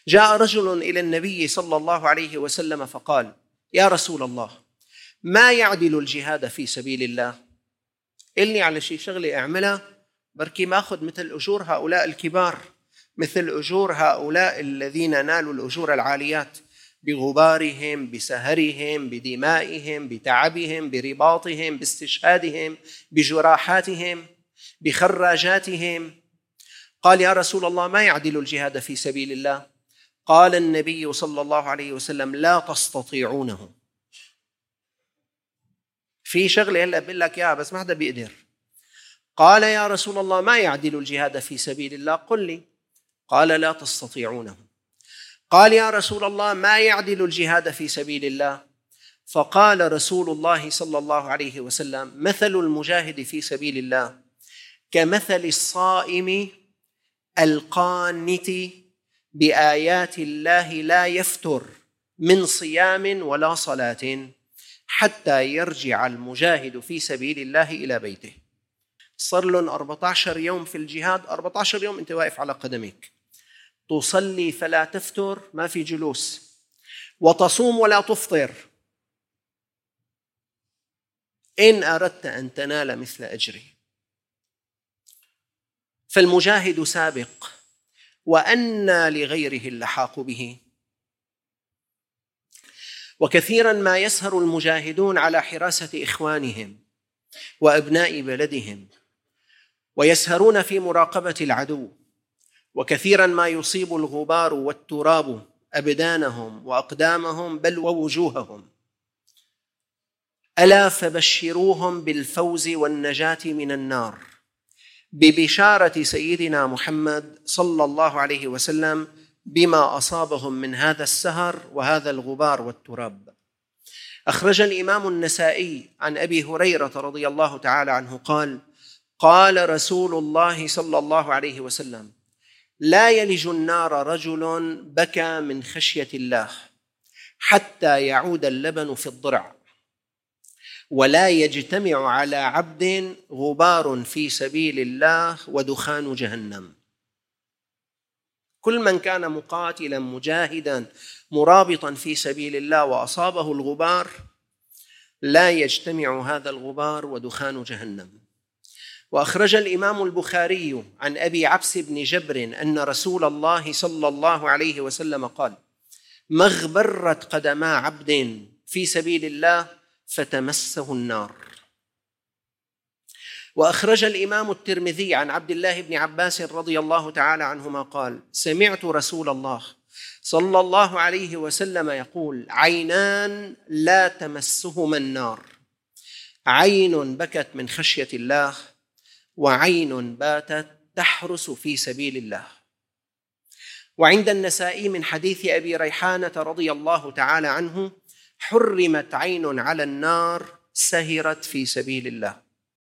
جاء رجل إلى النبي صلى الله عليه وسلم فقال: يا رسول الله، ما يعدل الجهاد في سبيل الله؟ إلني على شيء شغلة أعملها بركي ما أخذ مثل أجور هؤلاء الكبار، مثل أجور هؤلاء الذين نالوا الأجور العاليات بغبارهم، بسهرهم، بدمائهم، بتعبهم، برباطهم، باستشهادهم، بجراحاتهم، بخراجاتهم. قال: يا رسول الله، ما يعدل الجهاد في سبيل الله؟ قال النبي صلى الله عليه وسلم: لا تستطيعونه. في شغلة هلأ بقول لك يا بس ما حدا بيقدر. قال: يا رسول الله، ما يعدل الجهاد في سبيل الله؟ قل لي. قال: لا تستطيعونه. قال: يا رسول الله، ما يعدل الجهاد في سبيل الله؟ فقال رسول الله صلى الله عليه وسلم: مثل المجاهد في سبيل الله كمثل الصائم القانت بآيات الله لا يفتر من صيام ولا صلاة حتى يرجع المجاهد في سبيل الله إلى بيته. صار لهم 14 يوم في الجهاد، 14 يوم أنت واقف على قدمك، تصلي فلا تفتر، ما في جلوس، وتصوم ولا تفطر، إن أردت أن تنال مثل أجري. فالمجاهد سابق، وأنى لغيره اللحاق به. وكثيرا ما يسهر المجاهدون على حراسة إخوانهم وأبناء بلدهم، ويسهرون في مراقبة العدو، وكثيرا ما يصيب الغبار والتراب أبدانهم وأقدامهم بل ووجوههم. ألا فبشروهم بالفوز والنجاة من النار ببشارة سيدنا محمد صلى الله عليه وسلم بما أصابهم من هذا السهر وهذا الغبار والتراب. أخرج الإمام النسائي عن أبي هريرة رضي الله تعالى عنه قال: قال رسول الله صلى الله عليه وسلم: لا يلج النار رجل بكى من خشية الله حتى يعود اللبن في الضرع، ولا يجتمع على عبد غبار في سبيل الله ودخان جهنم. كل من كان مقاتلا مجاهدا مرابطا في سبيل الله وأصابه الغبار لا يجتمع هذا الغبار ودخان جهنم. وأخرج الإمام البخاري عن أبي عبس بن جبر أن رسول الله صلى الله عليه وسلم قال: ما اغبرت قدما عبد في سبيل الله فتمسه النار. وأخرج الإمام الترمذي عن عبد الله بن عباس رضي الله تعالى عنهما قال: سمعت رسول الله صلى الله عليه وسلم يقول: عينان لا تمسهما النار، عين بكت من خشية الله، وعين باتت تحرس في سبيل الله. وعند النسائي من حديث أبي ريحانة رضي الله تعالى عنه: حرمت عين على النار سهرت في سبيل الله.